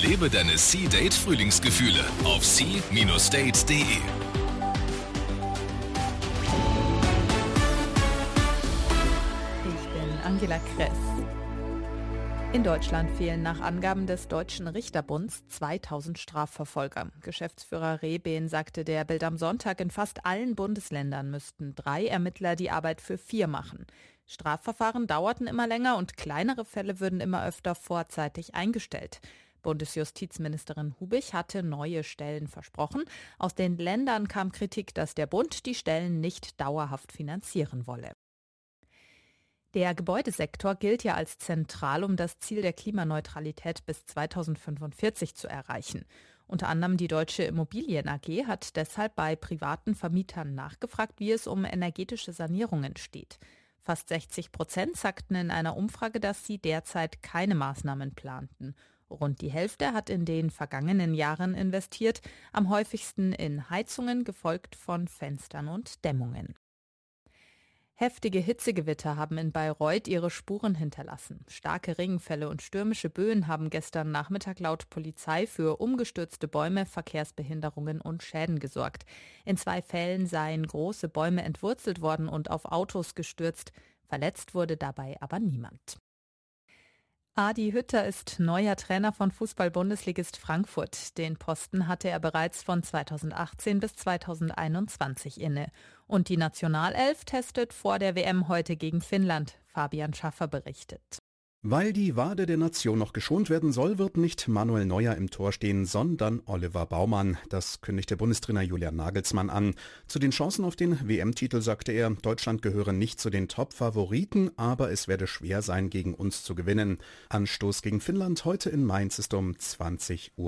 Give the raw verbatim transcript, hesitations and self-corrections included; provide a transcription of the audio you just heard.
Lebe deine Sea-Date-Frühlingsgefühle auf sea Bindestrich date punkt de. Ich bin Angela Kress. In Deutschland fehlen nach Angaben des Deutschen Richterbunds zweitausend Strafverfolger. Geschäftsführer Rehben sagte der Bild am Sonntag, in fast allen Bundesländern müssten drei Ermittler die Arbeit für vier machen. Strafverfahren dauerten immer länger und kleinere Fälle würden immer öfter vorzeitig eingestellt. Bundesjustizministerin Hubich hatte neue Stellen versprochen. Aus den Ländern kam Kritik, dass der Bund die Stellen nicht dauerhaft finanzieren wolle. Der Gebäudesektor gilt ja als zentral, um das Ziel der Klimaneutralität bis zweitausendfünfundvierzig zu erreichen. Unter anderem die Deutsche Immobilien A G hat deshalb bei privaten Vermietern nachgefragt, wie es um energetische Sanierungen steht. Fast sechzig Prozent sagten in einer Umfrage, dass sie derzeit keine Maßnahmen planten. Rund die Hälfte hat in den vergangenen Jahren investiert, am häufigsten in Heizungen, gefolgt von Fenstern und Dämmungen. Heftige Hitzegewitter haben in Bayreuth ihre Spuren hinterlassen. Starke Regenfälle und stürmische Böen haben gestern Nachmittag laut Polizei für umgestürzte Bäume, Verkehrsbehinderungen und Schäden gesorgt. In zwei Fällen seien große Bäume entwurzelt worden und auf Autos gestürzt. Verletzt wurde dabei aber niemand. Adi Hütter ist neuer Trainer von Fußball-Bundesligist Frankfurt. Den Posten hatte er bereits von zweitausendachtzehn bis zweitausendeinundzwanzig inne. Und die Nationalelf testet vor der W M heute gegen Finnland. Fabian Schaffer berichtet. Weil die Wade der Nation noch geschont werden soll, wird nicht Manuel Neuer im Tor stehen, sondern Oliver Baumann. Das kündigte Bundestrainer Julian Nagelsmann an. Zu den Chancen auf den W M-Titel sagte er, Deutschland gehöre nicht zu den Top-Favoriten, aber es werde schwer sein, gegen uns zu gewinnen. Anstoß gegen Finnland heute in Mainz ist um zwanzig Uhr.